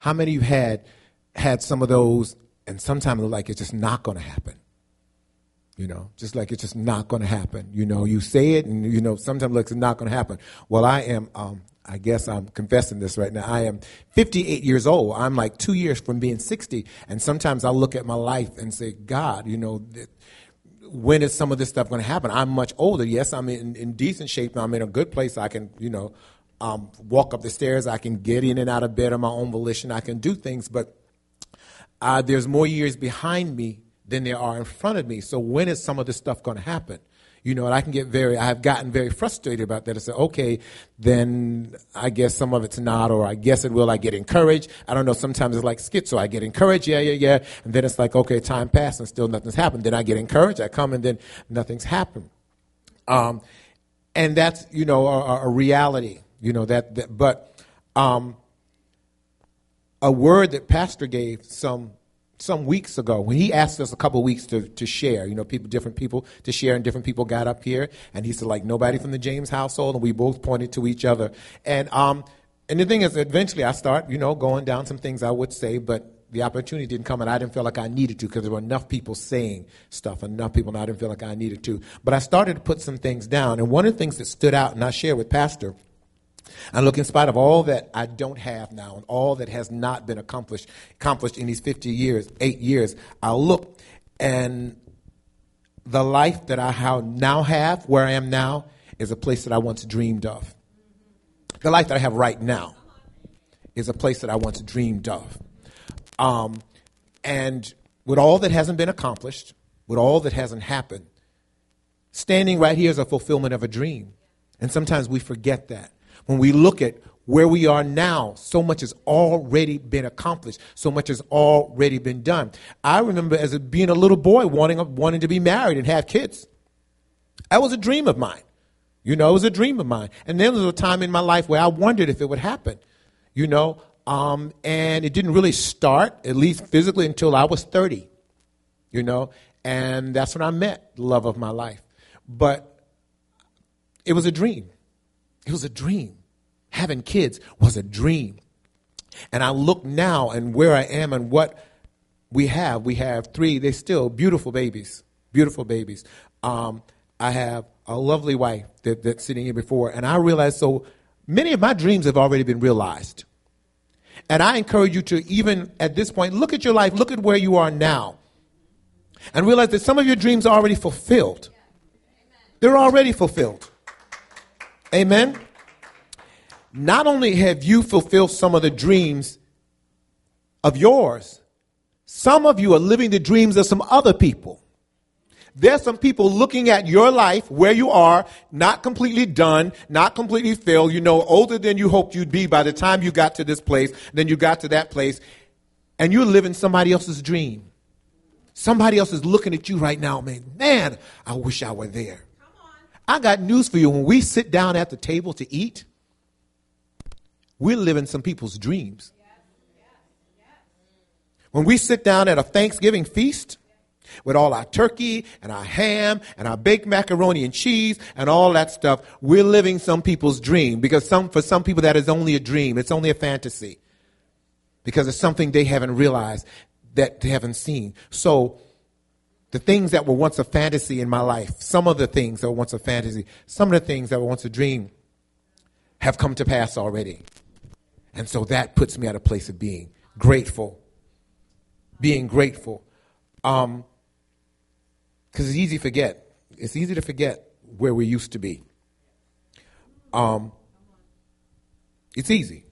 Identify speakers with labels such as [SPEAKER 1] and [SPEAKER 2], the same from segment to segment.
[SPEAKER 1] How many of you had some of those, and sometimes it look like it's just not going to happen? Just like it's just not going to happen. You say it, and, sometimes it looks like it's not going to happen. Well, I guess I'm confessing this right now. I am 58 years old. I'm like 2 years from being 60. And sometimes I look at my life and say, God, when is some of this stuff going to happen? I'm much older. Yes, I'm in decent shape. I'm in a good place. I can, walk up the stairs. I can get in and out of bed on my own volition. I can do things. But there's more years behind me than there are in front of me. So when is some of this stuff going to happen? And I've gotten very frustrated about that. I said, okay, then I guess some of it's not, or I guess it will. I get encouraged. I don't know. Sometimes it's like schizo. I get encouraged. Yeah. And then it's like, okay, time passed and still nothing's happened. Then I get encouraged. I come and then nothing's happened. And that's, a reality, but a word that Pastor gave some weeks ago, when he asked us a couple of weeks to share, different people to share, and different people got up here, and he said, like, nobody from the James household, and we both pointed to each other. And the thing is, eventually I start, going down some things I would say, but the opportunity didn't come, and I didn't feel like I needed to, because there were enough people saying stuff, enough people, and I didn't feel like I needed to. But I started to put some things down, and one of the things that stood out, and I shared with Pastor, and look, in spite of all that I don't have now and all that has not been accomplished in these 8 years, I look, and the life that I now have, where I am now, is a place that I once dreamed of. The life that I have right now is a place that I once dreamed of. And with all that hasn't been accomplished, with all that hasn't happened, standing right here is a fulfillment of a dream. And sometimes we forget that. When we look at where we are now, so much has already been accomplished. So much has already been done. I remember being a little boy wanting to be married and have kids. That was a dream of mine. It was a dream of mine. And then there was a time in my life where I wondered if it would happen, and it didn't really start, at least physically, until I was 30, and that's when I met the love of my life. But it was a dream. It was a dream. Having kids was a dream. And I look now and where I am and what we have. We have 3. They're still beautiful babies. Beautiful babies. I have a lovely wife that's sitting here before. And I realize so many of my dreams have already been realized. And I encourage you to, even at this point, look at your life. Look at where you are now. And realize that some of your dreams are already fulfilled. They're already fulfilled. Amen. Not only have you fulfilled some of the dreams of yours, some of you are living the dreams of some other people. There's some people looking at your life, where you are, not completely done, not completely filled, older than you hoped you'd be by the time you got to this place, then you got to that place, and you're living somebody else's dream. Somebody else is looking at you right now, man, I wish I were there. I got news for you. When we sit down at the table to eat, we're living some people's dreams. When we sit down at a Thanksgiving feast with all our turkey and our ham and our baked macaroni and cheese and all that stuff, we're living some people's dream. Because for some people that is only a dream. It's only a fantasy. Because it's something they haven't realized, that they haven't seen. So the things that were once a fantasy in my life, some of the things that were once a fantasy, some of the things that were once a dream have come to pass already. And so that puts me at a place of being grateful. Being grateful. Because it's easy to forget. It's easy to forget where we used to be. It's easy.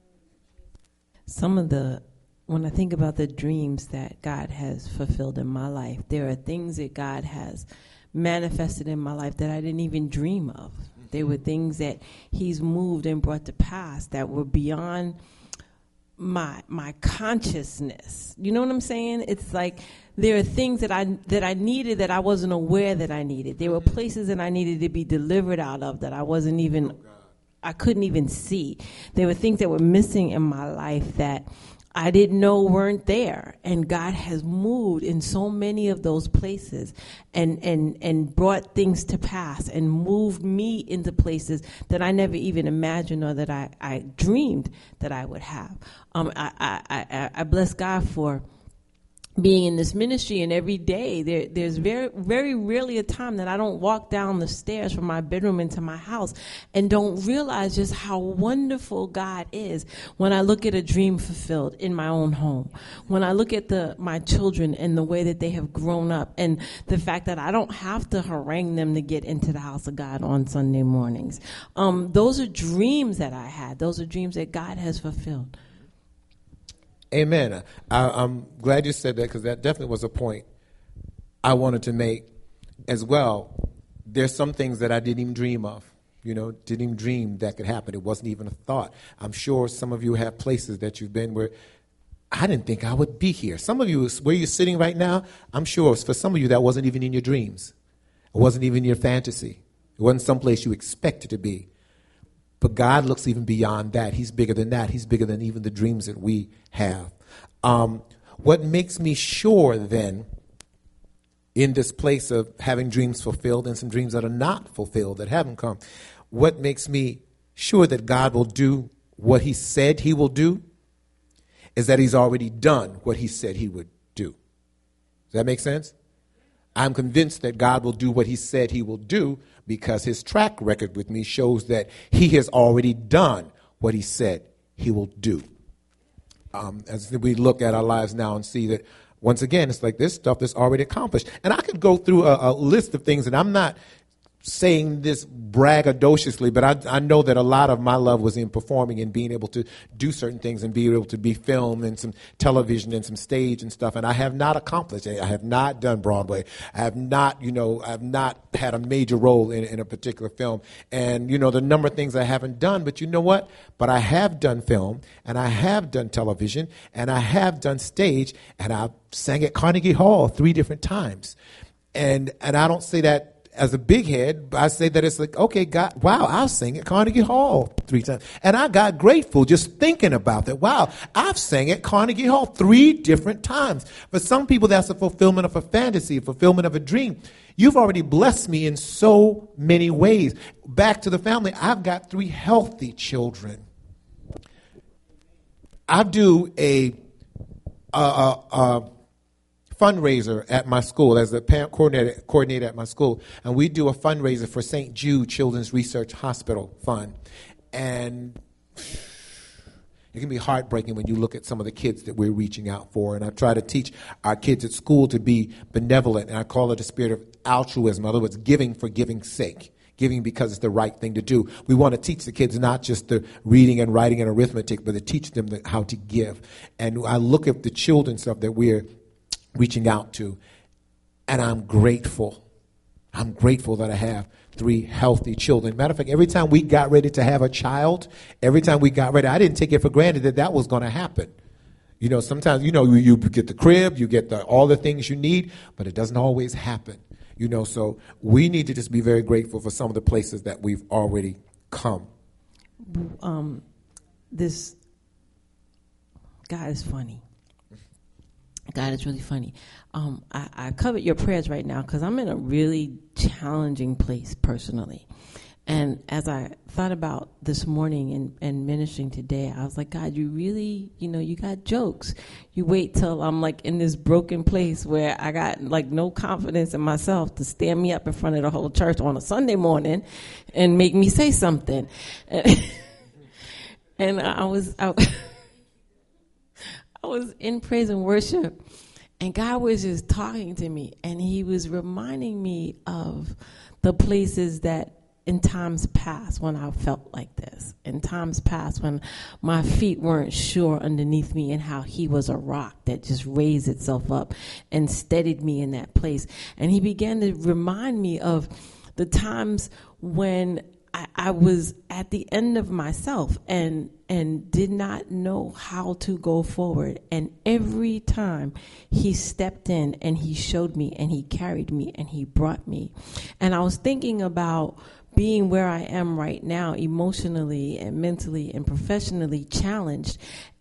[SPEAKER 2] When I think about the dreams that God has fulfilled in my life, there are things that God has manifested in my life that I didn't even dream of. There were things that he's moved and brought to pass that were beyond my consciousness. You know what I'm saying? It's like there are things that I needed that I wasn't aware that I needed. There were places that I needed to be delivered out of that I couldn't even see. There were things that were missing in my life that I didn't know weren't there. And God has moved in so many of those places and brought things to pass and moved me into places that I never even imagined or that I dreamed that I would have. I bless God for being in this ministry, and every day there's very, very rarely a time that I don't walk down the stairs from my bedroom into my house and don't realize just how wonderful God is when I look at a dream fulfilled in my own home, when I look at my children and the way that they have grown up, and the fact that I don't have to harangue them to get into the house of God on Sunday mornings. Those are dreams that I had. Those are dreams that God has fulfilled.
[SPEAKER 1] Amen. I'm glad you said that, because that definitely was a point I wanted to make as well. There's some things that I didn't even dream of, didn't even dream that could happen. It wasn't even a thought. I'm sure some of you have places that you've been where I didn't think I would be here. Some of you, where you're sitting right now, I'm sure for some of you that wasn't even in your dreams. It wasn't even your fantasy. It wasn't someplace you expected to be. But God looks even beyond that. He's bigger than that. He's bigger than even the dreams that we have. What makes me sure then, in this place of having dreams fulfilled and some dreams that are not fulfilled, that haven't come, what makes me sure that God will do what he said he will do is that he's already done what he said he would do. Does that make sense? I'm convinced that God will do what he said he will do because his track record with me shows that he has already done what he said he will do. As we look at our lives now and see that, once again, it's like this stuff that's already accomplished. And I could go through a list of things, and I'm not saying this braggadociously, but I know that a lot of my love was in performing and being able to do certain things and being able to be filmed and some television and some stage and stuff. And I have not accomplished it. I have not done Broadway. I have not, I've not had a major role in a particular film. And, the number of things I haven't done, but you know what? But I have done film, and I have done television, and I have done stage, and I sang at Carnegie Hall 3 different times. And I don't say that as a big head, I say that it's like, okay, God, wow, I'll sing at Carnegie Hall 3 times. And I got grateful just thinking about that. Wow, I've sang at Carnegie Hall 3 different times. For some people, that's a fulfillment of a fantasy, a fulfillment of a dream. You've already blessed me in so many ways. Back to the family, I've got 3 healthy children. I do a fundraiser at my school as the parent coordinator at my school, and we do a fundraiser for St. Jude Children's Research Hospital Fund. And it can be heartbreaking when you look at some of the kids that we're reaching out for. And I try to teach our kids at school to be benevolent, and I call it a spirit of altruism. In other words, giving for giving's sake. Giving because it's the right thing to do. We want to teach the kids not just the reading and writing and arithmetic, but to teach them how to give. And I look at the children stuff that we're reaching out to, and I'm grateful. I'm grateful that I have 3 healthy children. Matter of fact, every time we got ready to have a child, I didn't take it for granted that was going to happen. Sometimes, you get the crib, you get all the things you need, but it doesn't always happen. So we need to just be very grateful for some of the places that we've already come.
[SPEAKER 2] This God is funny. God is really funny. I covet your prayers right now because I'm in a really challenging place personally. And as I thought about this morning and ministering today, I was like, God, you really, you got jokes. You wait till I'm like in this broken place where I got like no confidence in myself to stand me up in front of the whole church on a Sunday morning and make me say something. And I was in praise and worship, and God was just talking to me, and he was reminding me of the places that in times past when I felt like this, in times past when my feet weren't sure underneath me, and how he was a rock that just raised itself up and steadied me in that place. And he began to remind me of the times when I was at the end of myself and did not know how to go forward. And every time he stepped in and he showed me and he carried me and he brought me. And I was thinking about being where I am right now, emotionally and mentally and professionally challenged.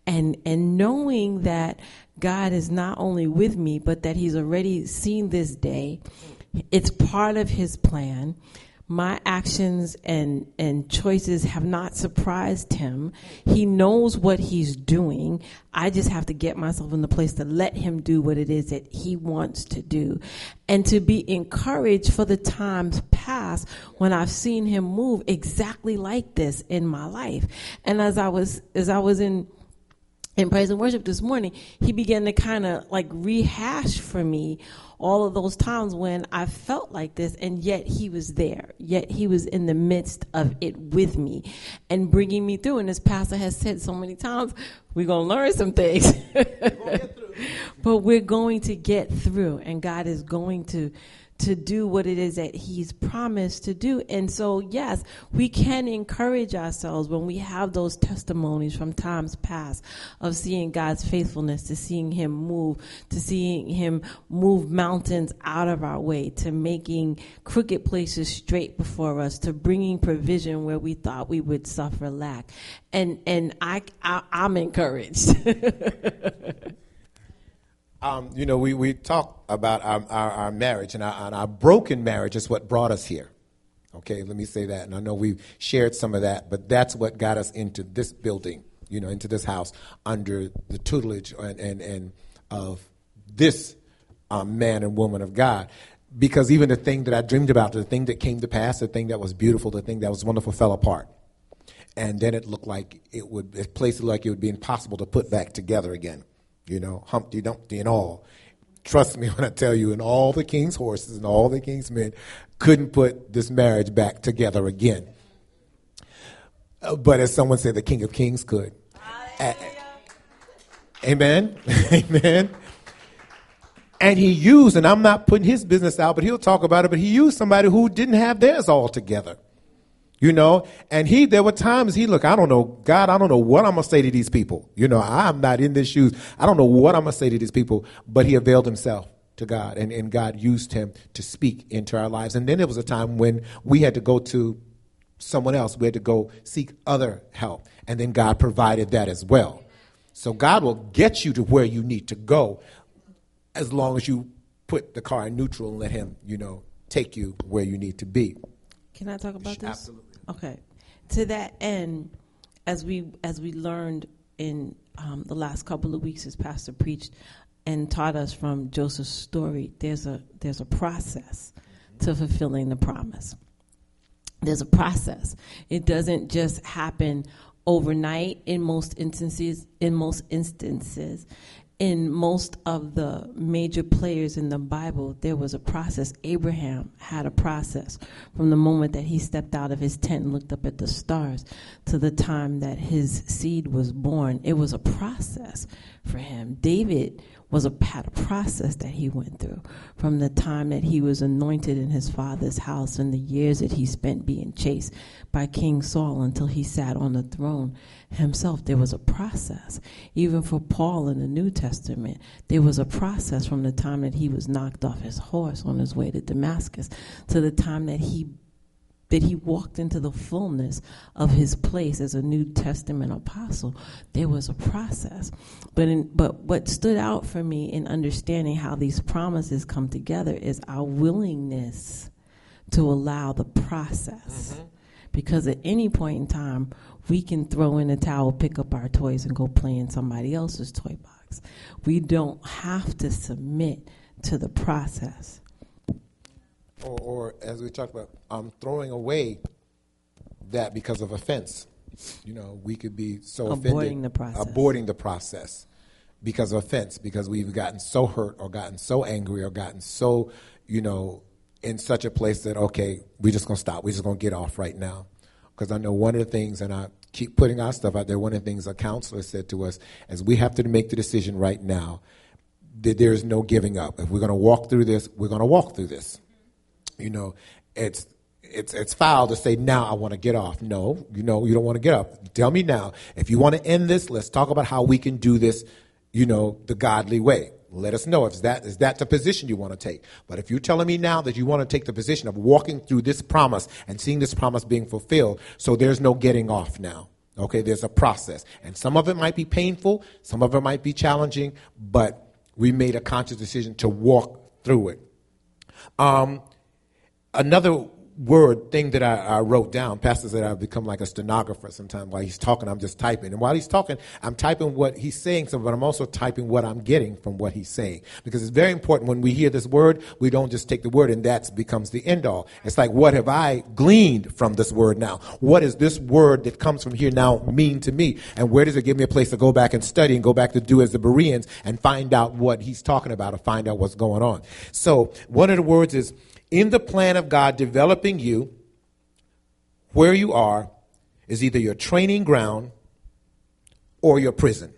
[SPEAKER 2] and knowing that God is not only with me, but that he's already seen this day. It's part of his plan. My actions and choices have not surprised him. He knows what he's doing. I just have to get myself in the place to let him do what it is that he wants to do. And to be encouraged for the times past when I've seen him move exactly like this in my life. And as I was in praise and worship this morning, he began to kind of like rehash for me all of those times when I felt like this, and yet he was there. Yet he was in the midst of it with me and bringing me through. And as Pastor has said so many times, we're going to learn some things. But we're going to get through, and God is going to do what it is that he's promised to do. And so, yes, we can encourage ourselves when we have those testimonies from times past of seeing God's faithfulness, to seeing him move mountains out of our way, to making crooked places straight before us, to bringing provision where we thought we would suffer lack. And I'm encouraged.
[SPEAKER 1] We talk about our marriage, and our broken marriage is what brought us here. Okay, let me say that. And I know we've shared some of that, but that's what got us into this building, into this house under the tutelage and of this man and woman of God. Because even the thing that I dreamed about, the thing that came to pass, the thing that was beautiful, the thing that was wonderful fell apart. And then it looked like it placed it like it would be impossible to put back together again. Humpty Dumpty and all. Trust me when I tell you, and all the king's horses and all the king's men couldn't put this marriage back together again. But as someone said, the King of Kings could. Amen. Amen. And he used, and I'm not putting his business out, but he'll talk about it, but he used somebody who didn't have theirs all together. And there were times look, I don't know, God, I don't know what I'm going to say to these people. I'm not in their shoes. I don't know what I'm going to say to these people, but he availed himself to God, and God used him to speak into our lives. And then there was a time when we had to go to someone else. We had to go seek other help. And then God provided that as well. So God will get you to where you need to go as long as you put the car in neutral and let him, take you where you need to be.
[SPEAKER 2] Can I talk about this?
[SPEAKER 1] Absolutely.
[SPEAKER 2] Okay. To that end, as we learned in the last couple of weeks as Pastor preached and taught us from Joseph's story, there's a process to fulfilling the promise. There's a process. It doesn't just happen overnight in most instances. In most of the major players in the Bible, there was a process. Abraham had a process from the moment that he stepped out of his tent and looked up at the stars to the time that his seed was born. It was a process for him. David had a process that he went through from the time that he was anointed in his father's house and the years that he spent being chased by King Saul until he sat on the throne himself. There was a process. Even for Paul in the New Testament, there was a process from the time that he was knocked off his horse on his way to Damascus to the time that he walked into the fullness of his place as a New Testament apostle. There was a process. But what stood out for me in understanding how these promises come together is our willingness to allow the process. Mm-hmm. Because at any point in time, we can throw in a towel, pick up our toys, and go play in somebody else's toy box. We don't have to submit to the process.
[SPEAKER 1] Or as we talked about, throwing away that because of offense. We could be so offended. Aborting the process because of offense, because we've gotten so hurt or gotten so angry or gotten so, in such a place that, okay, we're just going to stop. We're just going to get off right now. Because I know one of the things, and I keep putting our stuff out there, one of the things a counselor said to us is we have to make the decision right now that there is no giving up. If we're going to walk through this, we're going to walk through this. It's foul to say, now I want to get off. No, you don't want to get up. Tell me now. If you want to end this, let's talk about how we can do this, the godly way. Let us know if is that the position you want to take. But if you're telling me now that you want to take the position of walking through this promise and seeing this promise being fulfilled, so there's no getting off now. Okay, there's a process. And some of it might be painful, some of it might be challenging, but we made a conscious decision to walk through it. Another thing that I wrote down, Pastor said I've become like a stenographer sometimes. While he's talking, I'm just typing. And while he's talking, I'm typing what he's saying, but I'm also typing what I'm getting from what he's saying. Because it's very important when we hear this word, we don't just take the word and that becomes the end all. It's like, what have I gleaned from this word now? What does this word that comes from here now mean to me? And where does it give me a place to go back and study and go back to do as the Bereans and find out what he's talking about or find out what's going on? So one of the words is, in the plan of God developing you, where you are is either your training ground or your prison.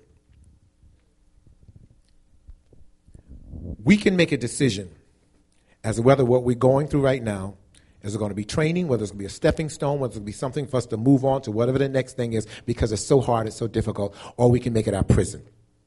[SPEAKER 1] We can make a decision as to whether what we're going through right now is going to be training, whether it's going to be a stepping stone, whether it's going to be something for us to move on to whatever the next thing is because it's so hard, it's so difficult, or we can make it our prison.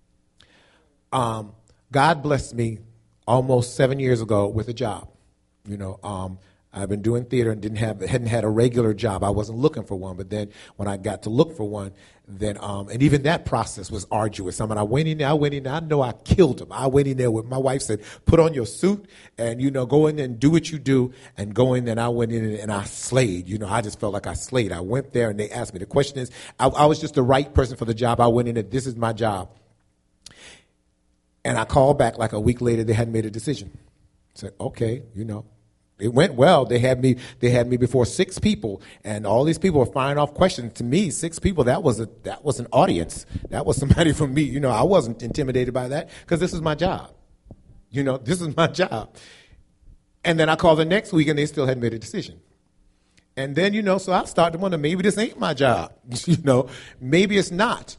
[SPEAKER 1] God blessed me almost 7 years ago with a job. I've been doing theater and hadn't had a regular job. I wasn't looking for one, but then when I got to look for one, then and even that process was arduous. I went in there. I know I killed him. I went in there with my wife said, "Put on your suit and go in there and do what you do." And go in there, and I went in and I slayed. I just felt like I slayed. I went there and they asked me. The question is, I was just the right person for the job. I went in there. This is my job. And I called back like a week later. They hadn't made a decision. I said, okay, it went well. They had me before 6 people, and all these people were firing off questions to me. 6 people. That was an audience. That was somebody from me. I wasn't intimidated by that because this is my job. This is my job. And then I called the next week, and they still hadn't made a decision. And then so I started to wonder, maybe this ain't my job. Maybe it's not.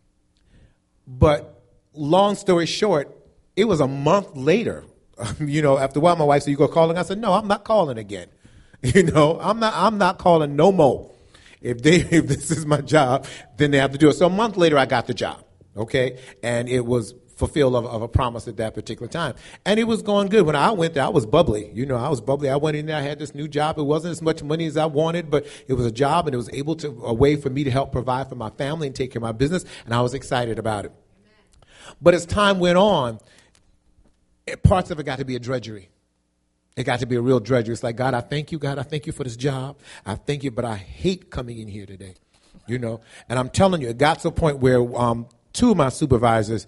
[SPEAKER 1] But long story short, it was a month later. After a while, my wife said, "You go calling?" I said, "No, I'm not calling again. I'm not calling no more. If this is my job, then they have to do it." So a month later, I got the job. Okay, and it was fulfilled of a promise at that particular time, and it was going good. When I went there, I was bubbly. I was bubbly. I went in there. I had this new job. It wasn't as much money as I wanted, but it was a job, and it was a way for me to help provide for my family and take care of my business, and I was excited about it. But as time went on, parts of it got to be a drudgery. It got to be a real drudgery. It's like, God, I thank you. God, I thank you for this job. I thank you, but I hate coming in here today. And I'm telling you, it got to a point where 2 of my supervisors,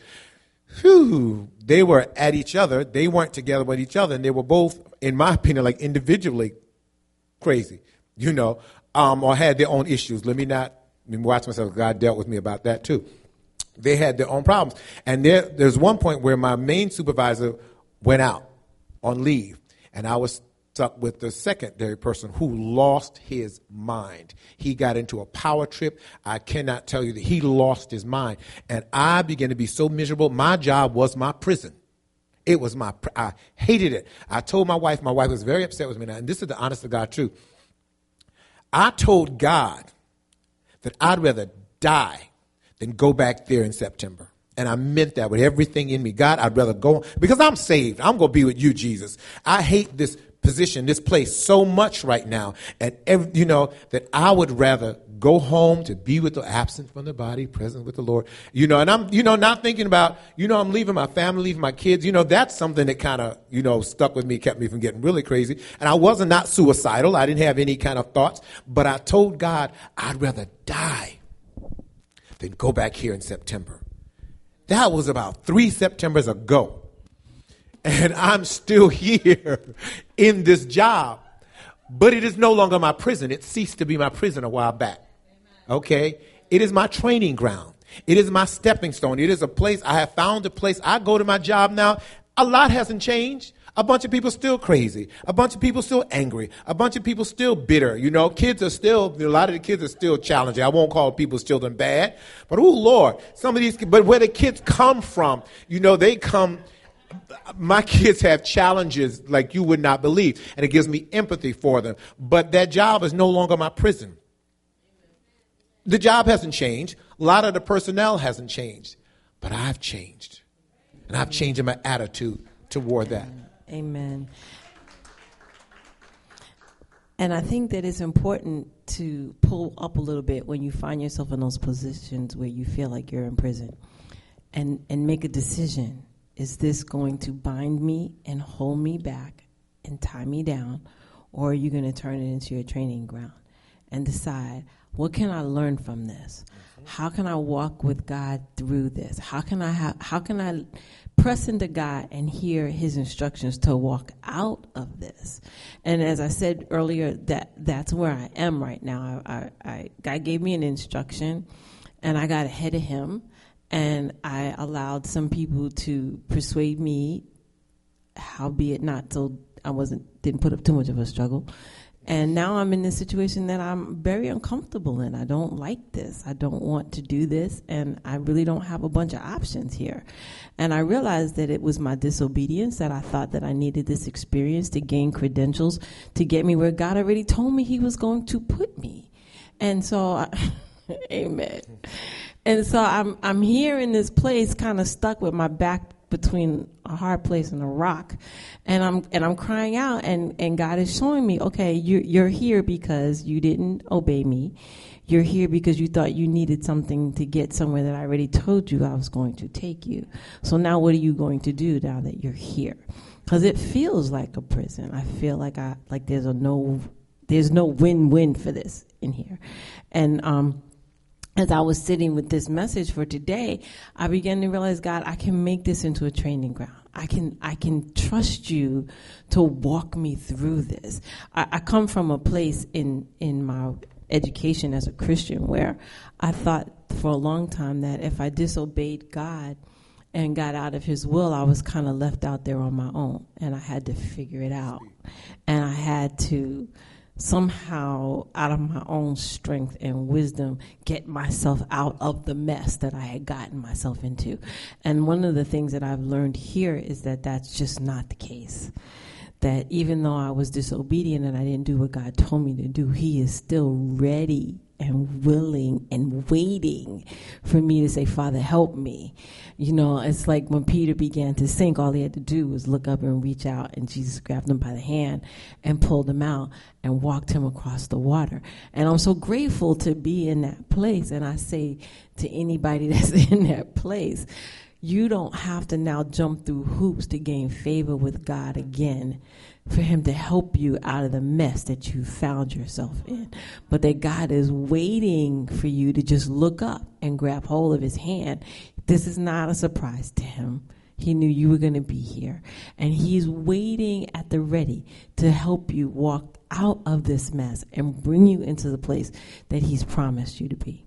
[SPEAKER 1] they were at each other. They weren't together with each other, and they were both, in my opinion, like individually crazy, or had their own issues. Let me watch myself. God dealt with me about that too. They had their own problems. And there's one point where my main supervisor went out on leave, and I was stuck with the secondary person who lost his mind. He got into a power trip. I cannot tell you that he lost his mind. And I began to be so miserable. My job was my prison. It was I hated it. I told my wife was very upset with me now, and this is the honest to God truth. I told God that I'd rather die than go back there in September. And I meant that with everything in me. God, I'd rather go, because I'm saved. I'm going to be with you, Jesus. I hate this position, this place so much right now. And, that I would rather go home to be with the absent from the body, present with the Lord. And I'm, not thinking about, I'm leaving my family, leaving my kids. That's something that kind of, stuck with me, kept me from getting really crazy. And I wasn't not suicidal. I didn't have any kind of thoughts. But I told God, I'd rather die than go back here in September. That was about 3 Septembers ago. And I'm still here in this job. But it is no longer my prison. It ceased to be my prison a while back. Okay? It is my training ground. It is my stepping stone. It is a place. I have found a place. I go to my job now. A lot hasn't changed. A bunch of people still crazy. A bunch of people still angry. A bunch of people still bitter. Kids are still, a lot of the kids are still challenging. I won't call people's children bad. But, oh, Lord, but where the kids come from, they come, my kids have challenges like you would not believe. And it gives me empathy for them. But that job is no longer my prison. The job hasn't changed. A lot of the personnel hasn't changed. But I've changed. And I've changed in my attitude toward that.
[SPEAKER 2] Amen. And I think that it's important to pull up a little bit when you find yourself in those positions where you feel like you're in prison and make a decision. Is this going to bind me and hold me back and tie me down, or are you going to turn it into your training ground and decide, what can I learn from this? How can I walk with God through this? How can I press into God and hear his instructions to walk out of this? And as I said earlier, that's where I am right now. God gave me an instruction, and I got ahead of him, and I allowed some people to persuade me, howbeit not so I didn't put up too much of a struggle. And now I'm in this situation that I'm very uncomfortable in. I don't like this. I don't want to do this. And I really don't have a bunch of options here. And I realized that it was my disobedience, that I thought that I needed this experience to gain credentials to get me where God already told me he was going to put me. And so, amen. And so I'm here in this place, kind of stuck with my back between a hard place and a rock, and I'm crying out, and God is showing me, okay, you're here because you didn't obey me. You're here because you thought you needed something to get somewhere that I already told you I was going to take you. So now what are you going to do now that you're here? Because it feels like a prison. I feel like there's no win-win for this in here. And as I was sitting with this message for today, I began to realize, God, I can make this into a training ground. I can trust you to walk me through this. I come from a place in my education as a Christian where I thought for a long time that if I disobeyed God and got out of his will, I was kind of left out there on my own, and I had to figure it out. And I had to somehow, out of my own strength and wisdom, get myself out of the mess that I had gotten myself into. And one of the things that I've learned here is that that's just not the case. That even though I was disobedient and I didn't do what God told me to do, he is still ready and willing and waiting for me to say, Father, help me. You know, it's like when Peter began to sink, all he had to do was look up and reach out, and Jesus grabbed him by the hand and pulled him out and walked him across the water. And I'm so grateful to be in that place. And I say to anybody that's in that place, you don't have to now jump through hoops to gain favor with God again for him to help you out of the mess that you found yourself in. But that God is waiting for you to just look up and grab hold of his hand. This is not a surprise to him. He knew you were going to be here. And he's waiting at the ready to help you walk out of this mess and bring you into the place that he's promised you to be.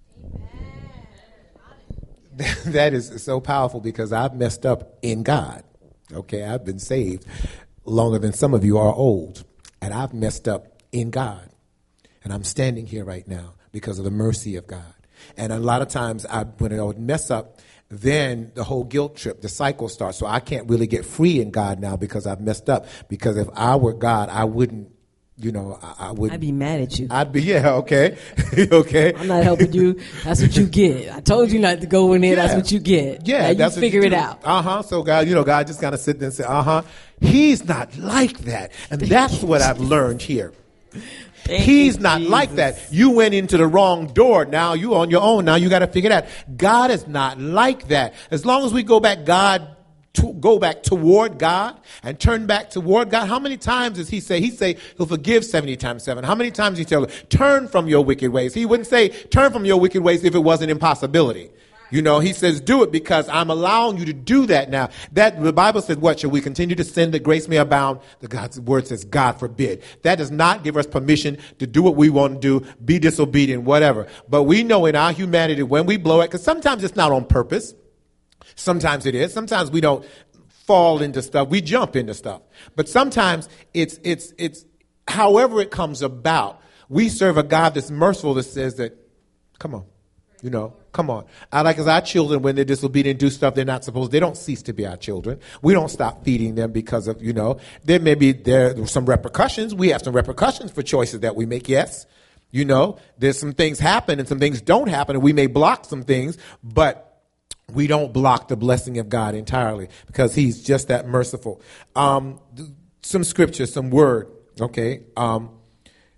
[SPEAKER 1] That is so powerful, because I've messed up in God. Okay, I've been saved longer than some of you are old, and I've messed up in God. And I'm standing here right now because of the mercy of God. And a lot of times when I would mess up, then the whole guilt trip, the cycle starts. So I can't really get free in God now because I've messed up. Because if I were God, I wouldn't. I would.
[SPEAKER 2] I'd be mad at you.
[SPEAKER 1] Okay. Okay.
[SPEAKER 2] I'm not helping you. That's what you get. I told you not to go in there. Yeah. That's what you get.
[SPEAKER 1] Yeah.
[SPEAKER 2] Now you figure it out.
[SPEAKER 1] So God, God just kind of sit there and say, He's not like that. And that's what I've learned here. He's not like that. You went into the wrong door. Now you on your own. Now you got to figure it out. God is not like that. As long as we go back, go back toward God and turn back toward God. How many times does he say? He say he'll forgive 70 times 7. How many times he tell her, turn from your wicked ways? He wouldn't say turn from your wicked ways if it was an impossibility. He says do it because I'm allowing you to do that now. That the Bible says, what shall we continue to sin that grace may abound? God's word says, God forbid. That does not give us permission to do what we want to do, be disobedient, whatever. But we know in our humanity when we blow it, because sometimes it's not on purpose. Sometimes it is. Sometimes we don't fall into stuff. We jump into stuff. But sometimes it's however it comes about. We serve a God that's merciful, that says that, come on, come on. Because our children, when they're disobedient, do stuff they're not supposed, they don't cease to be our children. We don't stop feeding them because of, there are some repercussions. We have some repercussions for choices that we make. Yes. There's some things happen and some things don't happen, and we may block some things, but we don't block the blessing of God entirely because he's just that merciful. Some scripture, some word, okay?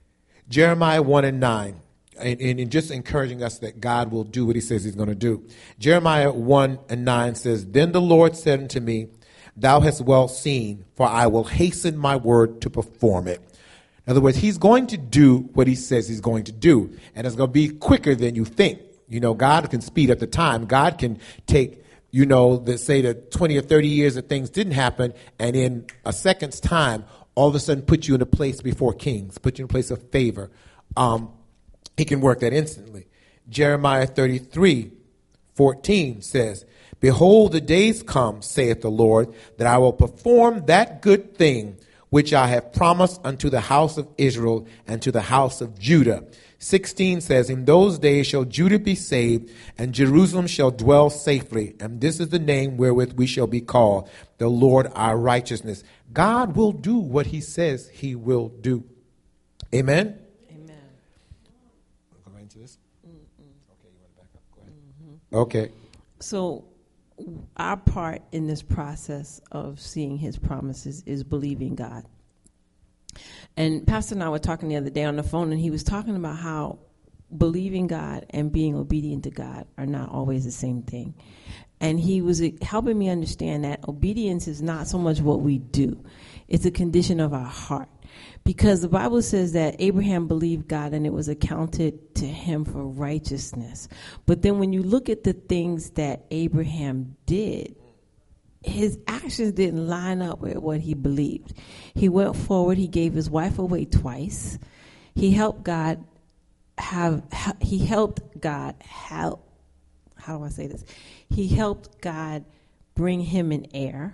[SPEAKER 1] Jeremiah 1 and 9. And just encouraging us that God will do what he says he's going to do. Jeremiah 1 and 9 says, Then the Lord said unto me, Thou hast well seen, for I will hasten my word to perform it. In other words, he's going to do what he says he's going to do. And it's going to be quicker than you think. You know, God can speed up the time. God can take, you know, the 20 or 30 years that things didn't happen, and in a second's time, all of a sudden put you in a place before kings, put you in a place of favor. He can work that instantly. Jeremiah 33:14 says, Behold, the days come, saith the Lord, that I will perform that good thing which I have promised unto the house of Israel and to the house of Judah. 16 says, In those days shall Judah be saved, and Jerusalem shall dwell safely. And this is the name wherewith we shall be called, the Lord our righteousness. God will do what he says he will do. Amen?
[SPEAKER 2] Amen.
[SPEAKER 1] Go right into this? Okay, you want to back up? Go ahead. Okay.
[SPEAKER 2] So our part in this process of seeing his promises is believing God. And Pastor and I were talking the other day on the phone, and he was talking about how believing God and being obedient to God are not always the same thing. And he was helping me understand that obedience is not so much what we do. It's a condition of our heart. Because the Bible says that Abraham believed God and it was accounted to him for righteousness. But then when you look at the things that Abraham did, his actions didn't line up with what he believed. He went forward. He gave his wife away twice. He helped God how do I say this? He helped God bring him an heir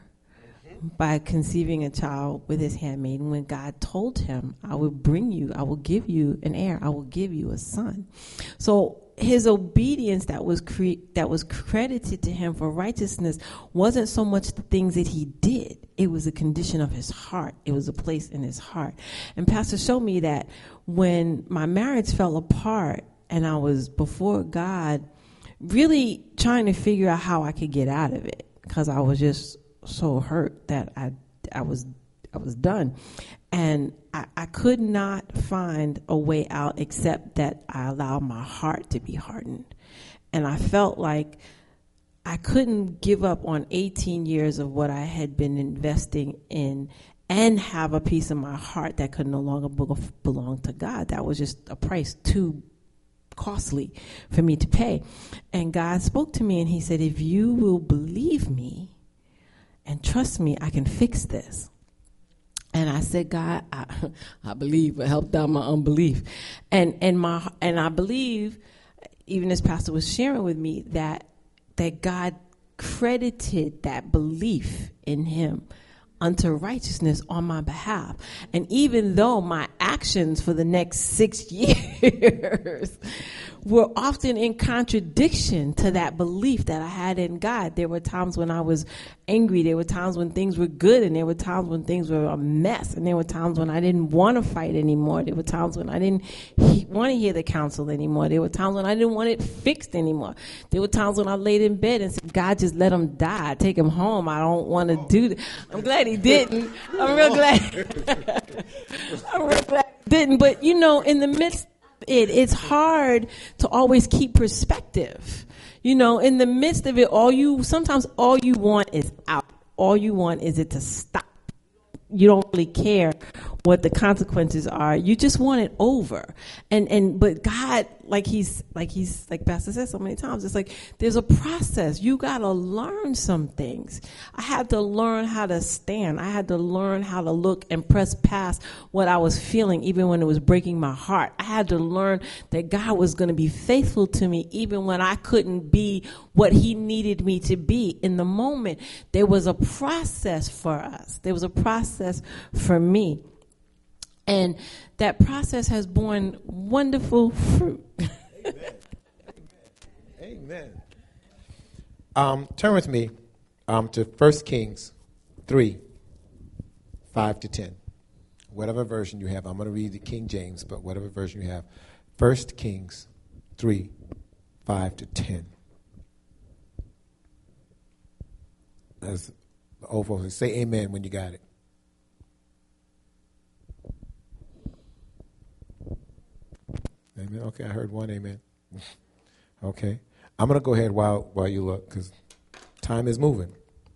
[SPEAKER 2] by conceiving a child with his handmaiden, when God told him, I will give you an heir, I will give you a son. So his obedience that was credited to him for righteousness wasn't so much the things that he did. It was a condition of his heart. It was a place in his heart. And Pastor showed me that when my marriage fell apart and I was before God, really trying to figure out how I could get out of it, because I was just so hurt that I was done. And I could not find a way out except that I allowed my heart to be hardened. And I felt like I couldn't give up on 18 years of what I had been investing in and have a piece of my heart that could no longer belong to God. That was just a price too costly for me to pay. And God spoke to me and he said, if you will believe me and trust me, I can fix this. And I said, God, I believe, but help down my unbelief. And I believe, even as Pastor was sharing with me, that God credited that belief in him unto righteousness on my behalf. And even though my actions for the next 6 years were often in contradiction to that belief that I had in God, there were times when I was angry, there were times when things were good, and there were times when things were a mess, and there were times when I didn't want to fight anymore, there were times when I didn't want to hear the counsel anymore, there were times when I didn't want it fixed anymore, there were times when I laid in bed and said, God, just let him die, take him home, I don't want to do that. I'm glad he didn't. I'm real glad. I'm real glad he didn't. But you know, in the midst of it's hard to always keep perspective. You know, in the midst of it, sometimes all you want is out. All you want is it to stop. You don't really care what the consequences are. You just want it over. But God, like Pastor said so many times, it's like there's a process. You gotta learn some things. I had to learn how to stand. I had to learn how to look and press past what I was feeling, even when it was breaking my heart. I had to learn that God was going to be faithful to me, even when I couldn't be what he needed me to be. In the moment, there was a process for us. There was a process for me. And that process has borne wonderful fruit.
[SPEAKER 1] Amen. Turn with me to 1 Kings 3, 5 to 10. Whatever version you have. I'm going to read the King James, but whatever version you have. 1 Kings 3, 5 to 10. As the old folks say, amen when you got it. Okay, I heard one amen. Okay. I'm going to go ahead while you look, because time is moving.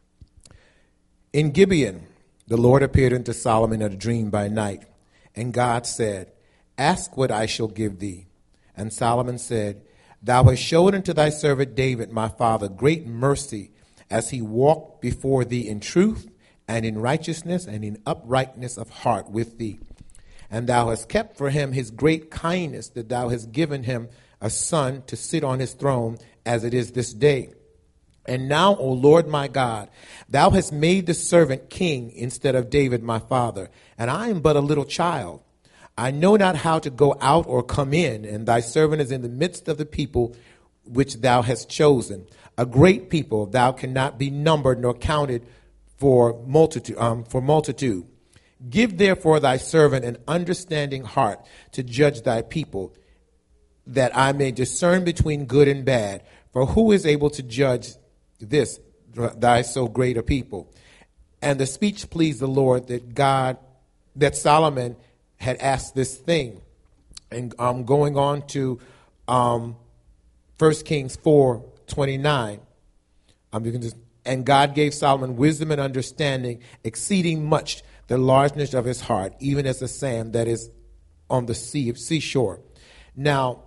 [SPEAKER 1] In Gibeon, the Lord appeared unto Solomon in a dream by night, and God said, ask what I shall give thee. And Solomon said, thou hast showed unto thy servant David, my father, great mercy, as he walked before thee in truth and in righteousness and in uprightness of heart with thee. And thou hast kept for him his great kindness, that thou hast given him a son to sit on his throne, as it is this day. And now, O Lord my God, thou hast made the servant king instead of David my father, and I am but a little child. I know not how to go out or come in, and thy servant is in the midst of the people which thou hast chosen, a great people. Thou cannot be numbered nor counted for multitude. Give therefore thy servant an understanding heart to judge thy people, that I may discern between good and bad. For who is able to judge this, thy so great a people? And the speech pleased the Lord, that Solomon had asked this thing. And going on to 1 Kings 4:29, and God gave Solomon wisdom and understanding, exceeding much the largeness of his heart, even as the sand that is on the seashore. Now,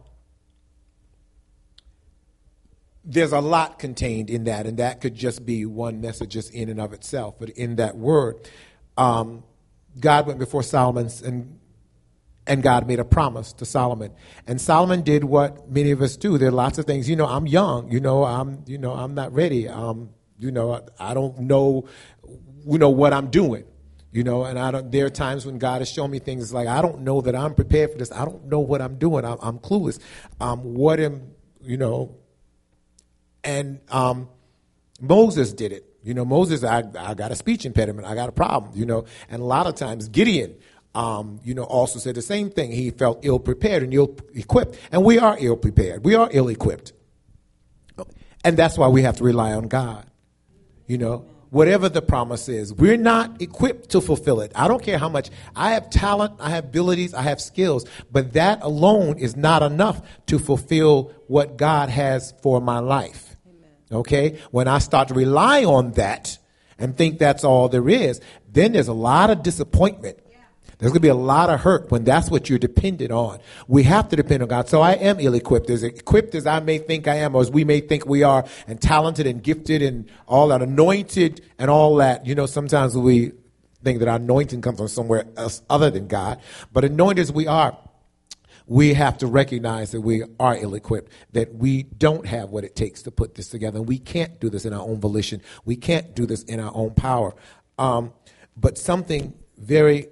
[SPEAKER 1] there's a lot contained in that, and that could just be one message just in and of itself. But in that word, God went before Solomon, and God made a promise to Solomon. And Solomon did what many of us do. There are lots of things. I'm young. I'm not ready. I don't know, what I'm doing. And there are times when God has shown me things like, I don't know that I'm prepared for this. I don't know what I'm doing. I'm clueless. And Moses did it. Moses, I got a speech impediment. I got a problem, And a lot of times Gideon, also said the same thing. He felt ill-prepared and ill-equipped. And we are ill-prepared. We are ill-equipped. And that's why we have to rely on God. Whatever the promise is, we're not equipped to fulfill it. I don't care how much. I have talent, I have abilities, I have skills, but that alone is not enough to fulfill what God has for my life. Amen. Okay? When I start to rely on that and think that's all there is, then there's a lot of disappointment. There's going to be a lot of hurt when that's what you're dependent on. We have to depend on God. So I am ill-equipped. As equipped as I may think I am, or as we may think we are, and talented and gifted and all that, anointed and all that. Sometimes we think that our anointing comes from somewhere else other than God. But anointed as we are, we have to recognize that we are ill-equipped, that we don't have what it takes to put this together. And we can't do this in our own volition. We can't do this in our own power. But something very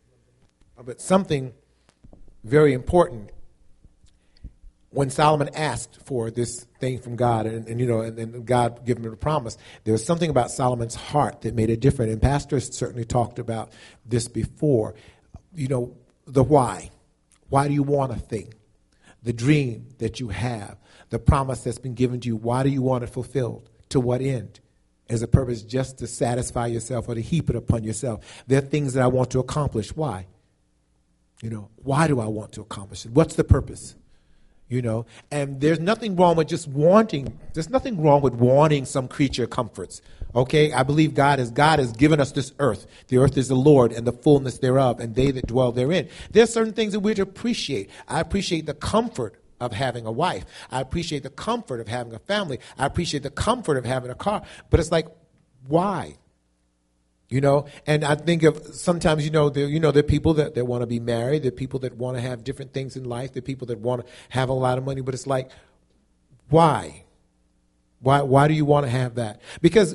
[SPEAKER 1] important, when Solomon asked for this thing from God, and God gave him a promise, there was something about Solomon's heart that made it different. And pastors certainly talked about this before. The why. Why do you want a thing? The dream that you have, the promise that's been given to you, why do you want it fulfilled? To what end? As a purpose just to satisfy yourself or to heap it upon yourself. There are things that I want to accomplish. Why? Why do I want to accomplish it? What's the purpose? And there's nothing wrong with just wanting. There's nothing wrong with wanting some creature comforts. Okay, I believe God has given us this earth. The earth is the Lord and the fullness thereof, and they that dwell therein. There's certain things that we're to appreciate. I appreciate the comfort of having a wife. I appreciate the comfort of having a family. I appreciate the comfort of having a car. But it's like, why? And I think of sometimes, there are people that want to be married. There are people that want to have different things in life. There are people that want to have a lot of money. But it's like, why? Why do you want to have that? Because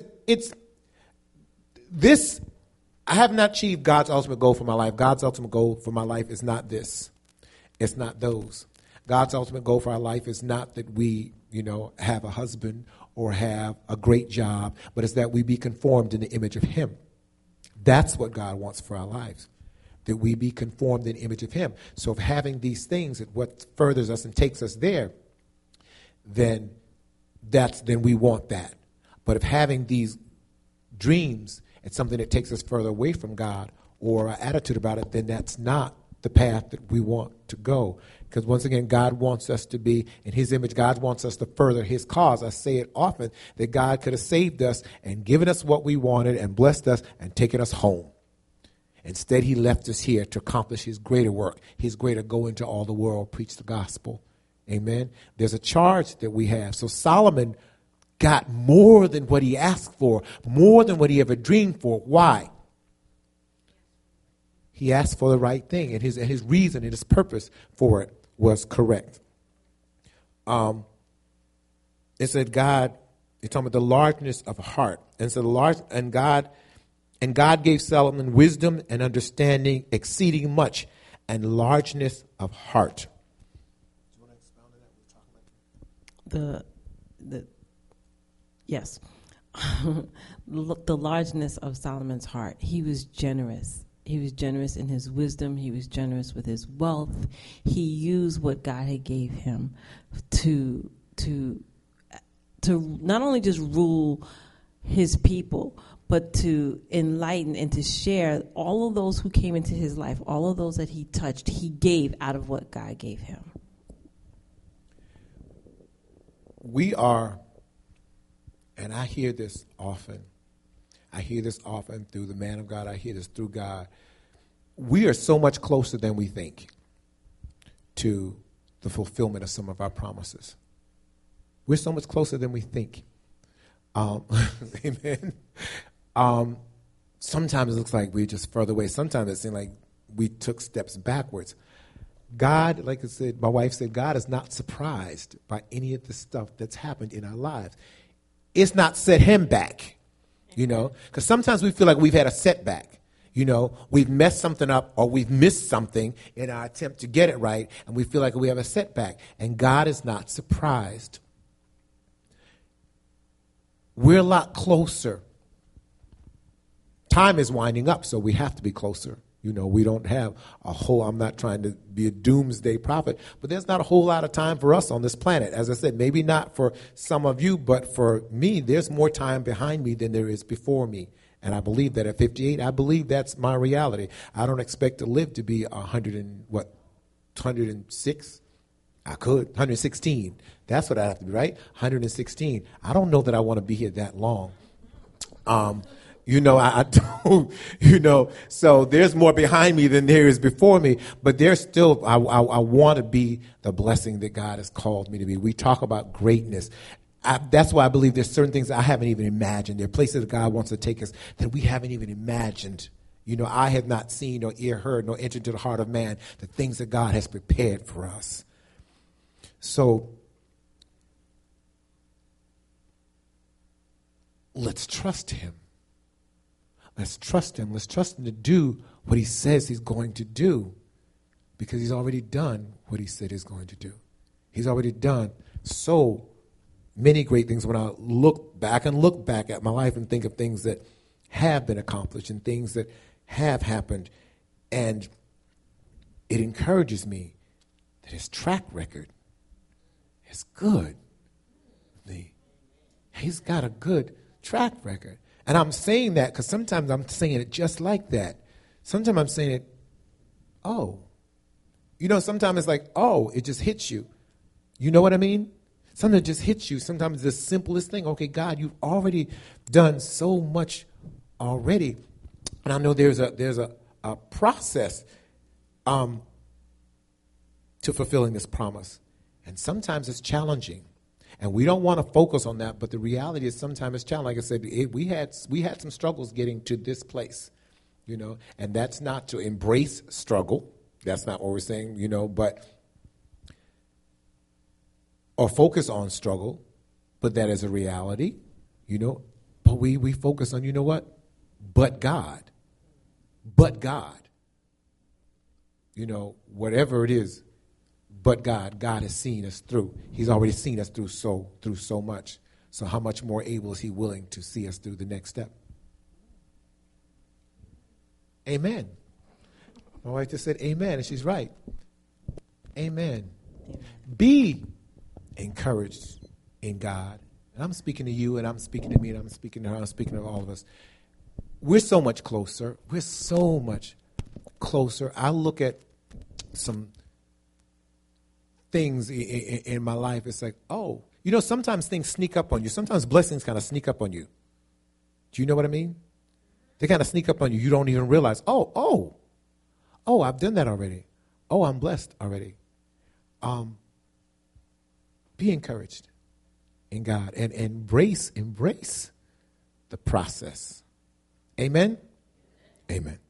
[SPEAKER 1] I have not achieved God's ultimate goal for my life. God's ultimate goal for my life is not this. It's not those. God's ultimate goal for our life is not that we, have a husband or have a great job, but it's that we be conformed in the image of Him. That's what God wants for our lives, that we be conformed in the image of Him. So if having these things, what furthers us and takes us there, then we want that. But if having these dreams, it's something that takes us further away from God, or our attitude about it, then that's not the path that we want to go. Because once again, God wants us to be in his image. God wants us to further his cause. I say it often that God could have saved us and given us what we wanted and blessed us and taken us home. Instead, he left us here to accomplish his greater work, his greater go into all the world, preach the gospel. Amen. There's a charge that we have. So Solomon got more than what he asked for, more than what he ever dreamed for. Why? He asked for the right thing, and his reason and his purpose for it was correct. It said God, it's talking about the largeness of heart. And so God gave Solomon wisdom and understanding exceeding much and largeness of heart. Do you want to expound on that?
[SPEAKER 2] Yes. The largeness of Solomon's heart. He was generous. He was generous in his wisdom. He was generous with his wealth. He used what God had gave him to not only just rule his people, but to enlighten and to share all of those who came into his life, all of those that he touched, he gave out of what God gave him.
[SPEAKER 1] We are, and I hear this often. I hear this often through the man of God. I hear this through God. We are so much closer than we think to the fulfillment of some of our promises. We're so much closer than we think. Amen. Sometimes it looks like we're just further away. Sometimes it seems like we took steps backwards. God, like I said, my wife said, God is not surprised by any of the stuff that's happened in our lives. It's not set him back, because sometimes we feel like we've had a setback. We've messed something up or we've missed something in our attempt to get it right, and we feel like we have a setback. And God is not surprised. We're a lot closer. Time is winding up, so we have to be closer. We don't have I'm not trying to be a doomsday prophet, but there's not a whole lot of time for us on this planet. As I said, maybe not for some of you, but for me, there's more time behind me than there is before me. And I believe that at 58, I believe that's my reality. I don't expect to live to be 106? I could. 116. That's what I have to be, right? 116. I don't know that I want to be here that long. I don't, so there's more behind me than there is before me, but there's still, I want to be the blessing that God has called me to be. We talk about greatness. That's why I believe there's certain things I haven't even imagined. There are places that God wants to take us that we haven't even imagined. I have not seen or ear heard nor entered into the heart of man the things that God has prepared for us. So let's trust him. Let's trust him. Let's trust him to do what he says he's going to do, because he's already done what he said he's going to do. He's already done so many great things. When I look back at my life and think of things that have been accomplished and things that have happened, and it encourages me that his track record is good. He's got a good track record. And I'm saying that because sometimes I'm saying it just like that. Sometimes I'm saying it, sometimes it's like, it just hits you. You know what I mean? Something just hits you. Sometimes the simplest thing. Okay, God, you've already done so much already. And I know there's a process to fulfilling this promise. And sometimes it's challenging. And we don't want to focus on that, but the reality is sometimes it's challenging. Like I said, we had some struggles getting to this place, and that's not to embrace struggle. That's not what we're saying, or focus on struggle, but that is a reality, But we focus on, but God. Whatever it is. But God has seen us through. He's already seen us through so much. So how much more able is he willing to see us through the next step? Amen. My wife just said amen, and she's right. Amen. Be encouraged in God. And I'm speaking to you, and I'm speaking to me, and I'm speaking to her, I'm speaking to all of us. We're so much closer. We're so much closer. I look at some things in my life. It's like, oh, sometimes things sneak up on you. Sometimes blessings kind of sneak up on you. Do you know what I mean? They kind of sneak up on you. You don't even realize, oh, I've done that already. Oh, I'm blessed already. Be encouraged in God and embrace the process. Amen? Amen.